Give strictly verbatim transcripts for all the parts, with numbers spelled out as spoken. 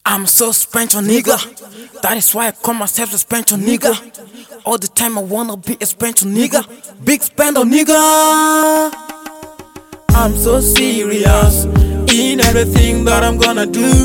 I'm so special, nigga. That is why I call myself a special nigga. All the time I wanna be a special nigga. Big spender, nigga. I'm so serious in everything that I'm gonna do.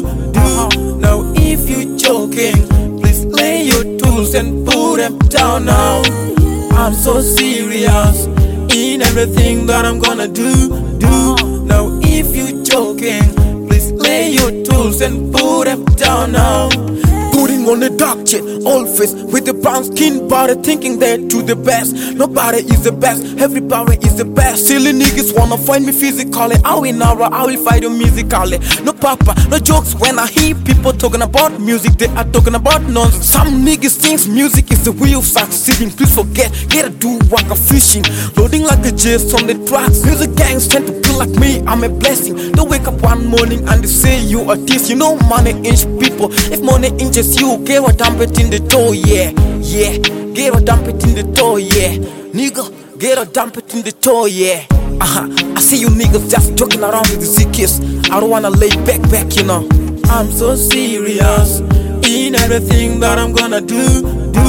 Do now if you joking, please lay your tools and put them down now. I'm so serious in everything that I'm gonna do. Do now if you joking, please lay your tools and put them down now. Putting on the dark shit, old face with the brown skin body, thinking they're to the best. Nobody is the best, everybody is the best. Silly niggas wanna find me physically. I will never, I will fight you musically. No papa, no jokes when I hear people talking about music. They are talking about nonsense. Some niggas think music is the way of succeeding. Please forget, get a do waka fishing, loading like a jizz on the tracks. Music gangs tend to be like me, I'm a blessing. They wake up one morning and they say you are this. You know money inch people. If money inches you, get a dump it in the door, yeah, yeah. Get a dump it in the door, yeah. Nigga, get a dump it in the door, yeah. Uh-huh. I see you niggas just joking around with the Z kids. I don't wanna lay back, back, you know. I'm so serious in everything that I'm gonna do.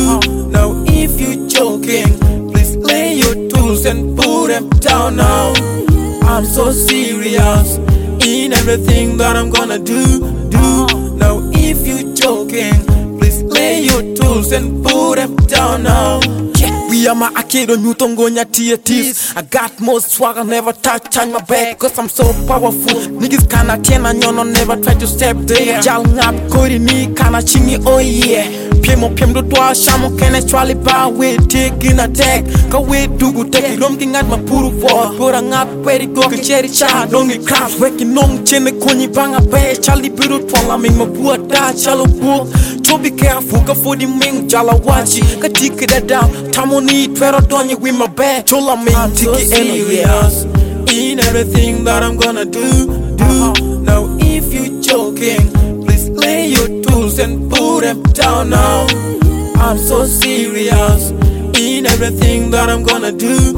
Do now if you joking, please lay your tools and put them down now. I'm so serious in everything that I'm gonna do. Do now if you joking, please lay your tools and put them down now. Yeah, we are my arcade on Newton Gonya T A Ts. I got more swag, I never touch on my back, cause I'm so powerful. Niggas can't ten and you never try to step there. Jal ngap kori ni kana chingi, oh yeah. Piemo piem do twa shamo kene chwali ba we taking attack. Ka we dugu take rom king at my puru for. Pura ngap where it go ke cherry cha dongi craft. Weki nong chene konyi banga be. Charlie biru twanga ming mabua da chalo bu. So be careful ka for the ming jala wachi. Ka tiki da down. Tamoni twero donyi with my bag. Chola ming tiki serious in everything that I'm gonna do. Do now if you joking, please lay your tools and put them down now. I'm so serious in everything that I'm gonna do.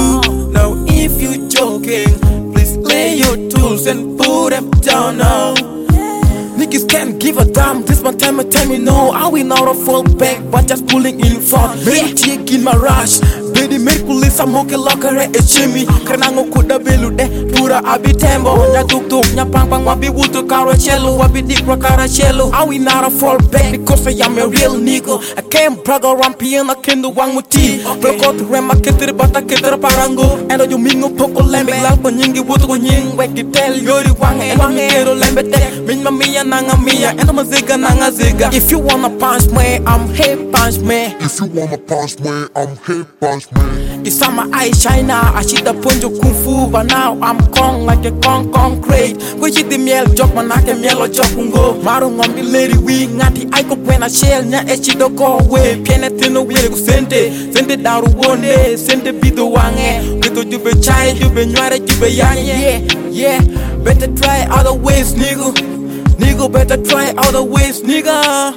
Do now if you joking, please lay your tools and put them down now. Niggas can't give a damn, this my time, my time, you know. I will not fall back, but just pulling in front. Maybe taking my rush. Baby, make police, I'm okay, locker, a chimney. Kanango kuda belude, pura abi tembo. Ya tuk tuk, nya pang pang, wabi wuto carachello, wabi dikra carachello. I will not fall back because I am a real nigga. I can't brag around piano, I can't do one with tea. Block out the rem, I can't do the bata, can't do the parango. And you mingo poco lembe, lalpo nyingi wuto nying, weki tell, yori wang, and I'm ghetto lembe te. Min mamia nanga mia, and I'm a ziga nanga ziga. If you wanna punch me, I'm hip punch me. If you wanna punch me, I'm hip punch me. It's on my eye shiner, I see the punjo kung fu, but now I'm kong like a kong concrete. We hit the miel joke, man, I can miel or jokungo. Marung on the lady wing, ngati I could when I shell, nya echi do go away. Pianetino will send it, send it down one day, send it be the one. With you be child, you be nyare, you be young, yeah, yeah. Better try other ways, nigga. Nigga, better try other ways, nigga.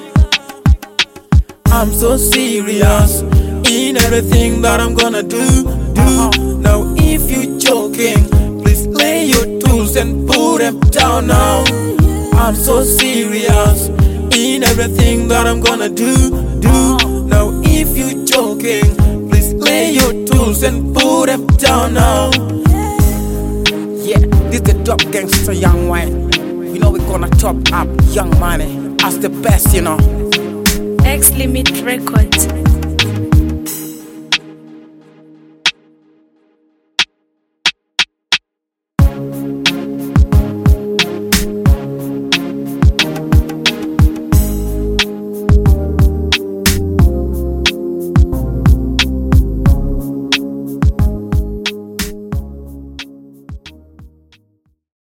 I'm so serious in everything that I'm gonna do. Do now if you joking, please lay your tools and put them down now. I'm so serious in everything that I'm gonna do. Do now if you joking, please lay your tools and put them down now. Yeah, this the top gangster young wine. You know we're gonna top up young money as the best, you know. X Limit Records.